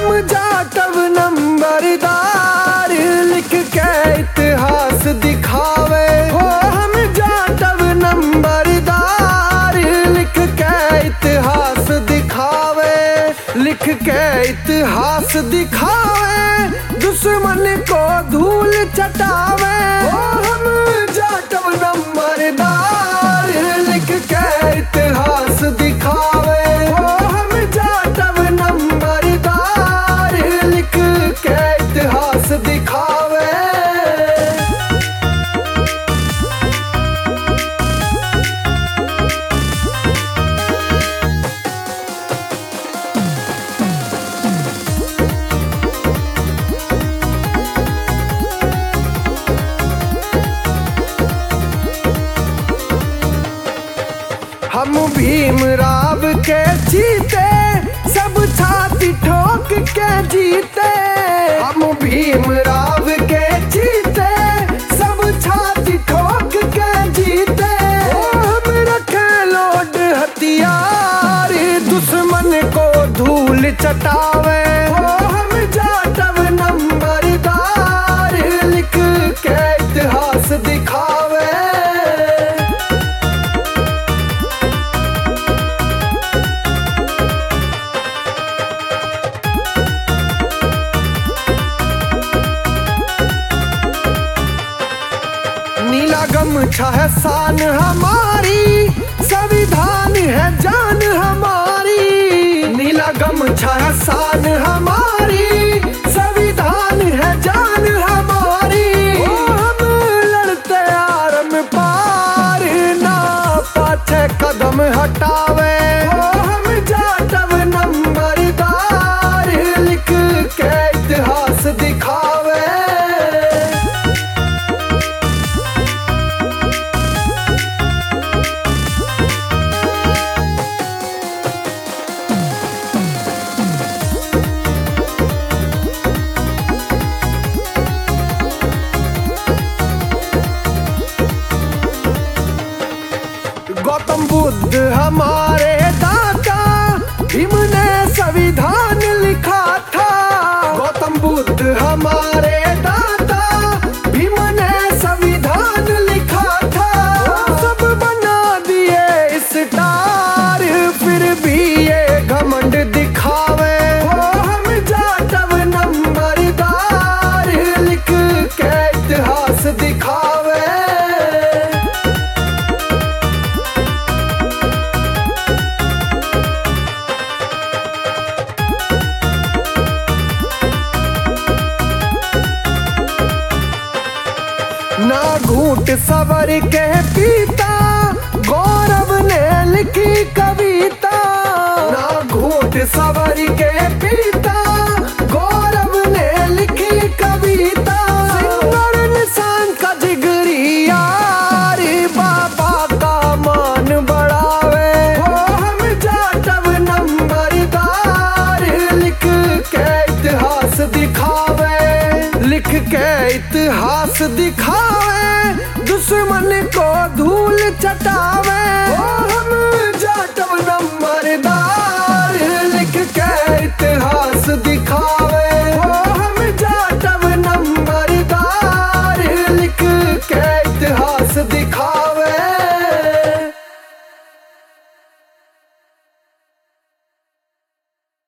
हम जाटव नंबरदार, लिख के इतिहास दिखावे हो। हम जाटव नंबरदार, लिख के इतिहास दिखावे, लिख के इतिहास दिखावे, दुश्मन को धूल चटावे हो। हम जाटव नंबरदार, लिख के इतिहास दिखावे हो। हम जाटव नंबरदार, लिख के इतिहास दिखावे। हम भीमराव के जीते, सब छाती ठोक के जीते। हम भीमराव के जीते, सब छाती ठोक के जीते। हम रखे लोड हथियार, दुश्मन को धूल चटावे हो। हम जाटव नंबरदार, लिख के इतिहास दिखावे। नीला गमछा है शान हमारी, संविधान है जान हमारी। नीला गमछा है शान हमारी, संविधान है जान हमारी। ओ हम लड़ते आर्म पार, ना पाछे कदम हटावे हो। हम जाटव नंबरदार, लिख के इतिहास दिखावे। गौतम बुद्ध हमारे दाता, भीम ने संविधान लिखा था। गौतम बुद्ध हमारे दाता, भीम ने संविधान लिखा था। सब बना दिए स्टार, फिर भी ये घमंड दिखावे हो। हम जाटव नंबरदार, लिख के इतिहास दिखावे। ना घूट सवर के पीता, गौरव ने लिखी कविता। ना घूट सवर के पीता, गौरव ने लिखी कविता। सिंगर निशान का जिगरी यार, बाबा का मान बढ़ावे हो। हम जाटव नंबरदार, लिख के इतिहास दिखावे, लिख के इतिहास दिखावे, दुश्मन को धूल चटावे हो। हम जाटव नंबरदार, लिख के इतिहास दिखावे हो। हम जाटव नंबरदार, लिख के इतिहास दिखावे।